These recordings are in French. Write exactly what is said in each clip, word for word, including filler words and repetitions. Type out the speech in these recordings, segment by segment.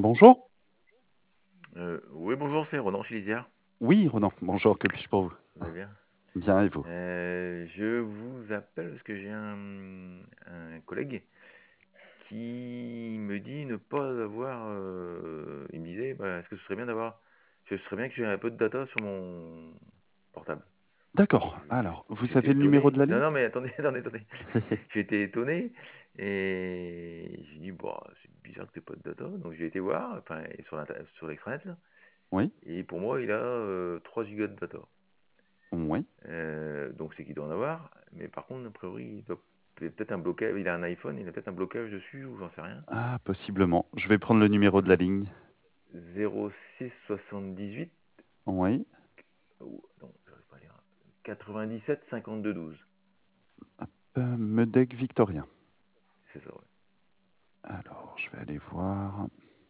bonjour. Euh, oui, bonjour, c'est Ronan Chilisière. Oui, Ronan, bonjour, que puis-je pour vous? Vous allez bien? Bien et vous? Euh, je vous appelle parce que j'ai un, un collègue qui me dit ne pas avoir. Euh, il me disait, bah, est-ce que ce serait bien d'avoir. Ce serait bien que j'ai un peu de data sur mon portable. D'accord, Je- alors, vous J'étais avez le numéro de étonné. la Non, ligne? non, mais attendez, attendez, attendez. J'étais étonné et j'ai dit, bah, c'est bizarre que tu pas de data. Donc j'ai été voir, enfin, sur l'inter- sur l'extranet, là. Oui, Et pour moi, il a euh, trois gigas de data. oui. Euh, donc c'est qu'il doit en avoir. Mais par contre, a priori, il doit il a peut-être un blocage. Il a un iPhone, il a peut-être un blocage dessus, ou j'en sais rien. Ah, possiblement. Je vais prendre le numéro de la ligne. zéro six soixante-dix-huit. Oui, Oh, non, j'arrive pas à lire. quatre-vingt-dix-sept cinquante-deux douze. euh, Medec Victorien. C'est ça, ouais. Alors, je vais aller voir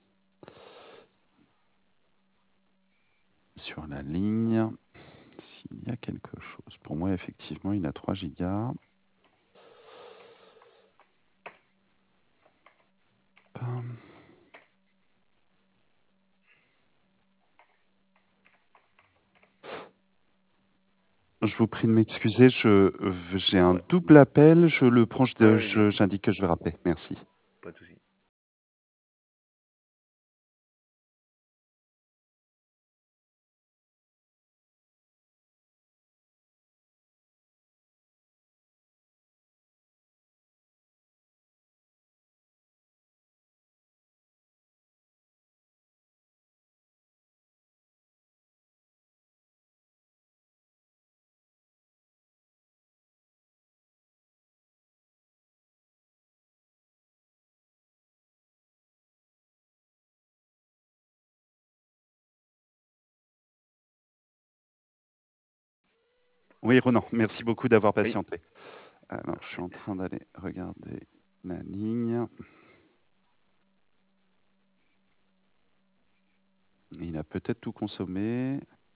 sur la ligne s'il y a quelque chose. Pour moi, effectivement, il a trois gigas. Pam. Je vous prie de m'excuser, je, j'ai un Ouais, double appel, je le prends, je- ouais, je- allez-y. j'indique que je vais rappeler. Merci. Pas de souci. Oui, Ronan, merci beaucoup d'avoir Oui, patienté. Alors, je suis merci. en train d'aller regarder la ligne. Il a peut-être tout consommé.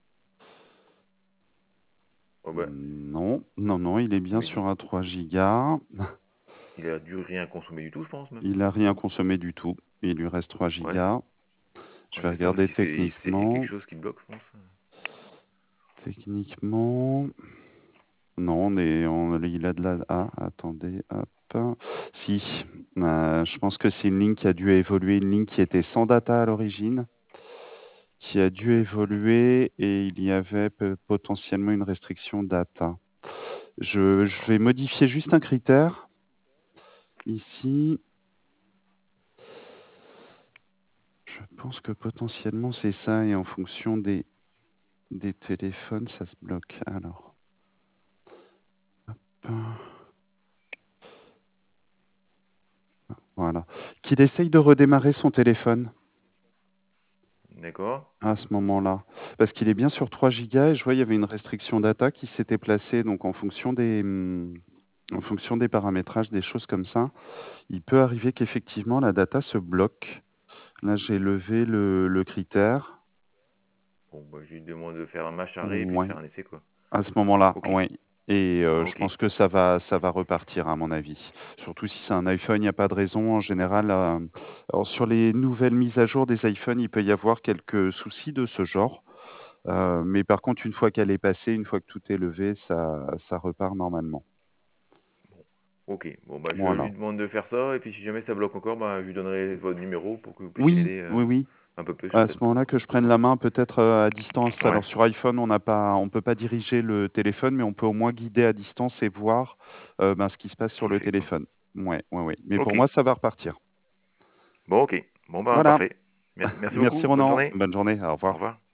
Oh bah, Non, non, non, il est bien mais sur dit, un trois gigas. il a dû rien consommer du tout, je pense même. Il n'a rien consommé du tout. Il lui reste trois Ouais, gigas. Je ouais, vais c'est ça. regarder Si c'est c'est quelque techniquement. chose qui bloque, je pense. Techniquement, non, on est, on- il a de la... Ah, attendez, hop. Si, euh, je pense que c'est une ligne qui a dû évoluer, une ligne qui était sans data à l'origine, qui a dû évoluer et il y avait pe- potentiellement une restriction data. Je, je D'accord. vais modifier juste un critère ici. Je pense que potentiellement c'est ça et en fonction des, des téléphones, ça se bloque. Alors, hop, voilà. Qu'il essaye de redémarrer son téléphone D'accord. à ce moment-là. Parce qu'il est bien sur trois gigas et je vois il y avait une restriction data qui s'était placée. Donc en fonction des, hum, en fonction des paramétrages, des choses comme ça, il peut arriver qu'effectivement la data se bloque. Là, j'ai levé le, le critère. Bon, bah, je lui demande de faire un match arrêt et puis de Ouais. faire un essai, quoi. À ce moment-là, Ok. oui. Et euh, je Ok. pense que ça va, ça va repartir, à mon avis. Surtout si c'est un iPhone, il n'y a pas de raison. En général, euh, alors sur les nouvelles mises à jour des iPhones, il peut y avoir quelques soucis de ce genre. Euh, mais par contre, une fois qu'elle est passée, une fois que tout est levé, ça, ça repart normalement. Ok, bon bah je lui Voilà. demande de faire ça et puis si jamais ça bloque encore, bah je lui donnerai votre numéro pour que vous puissiez Oui, m'aider euh, oui, oui. un peu plus À ce peut-être. moment-là, que je prenne la main peut-être euh, à distance. Ouais, Alors sur iPhone, on n'a pas, on peut pas diriger le téléphone, mais on peut au moins guider à distance et voir euh, ben, ce qui se passe ce sur qu'il le fait quoi. téléphone. Ouais, ouais, ouais. Mais pour Ok, moi, ça va repartir. bon ok, bon bah Voilà. parfait. Mer- Merci Merci beaucoup, bonne Ronan. journée, Bonne journée. Au au revoir. revoir.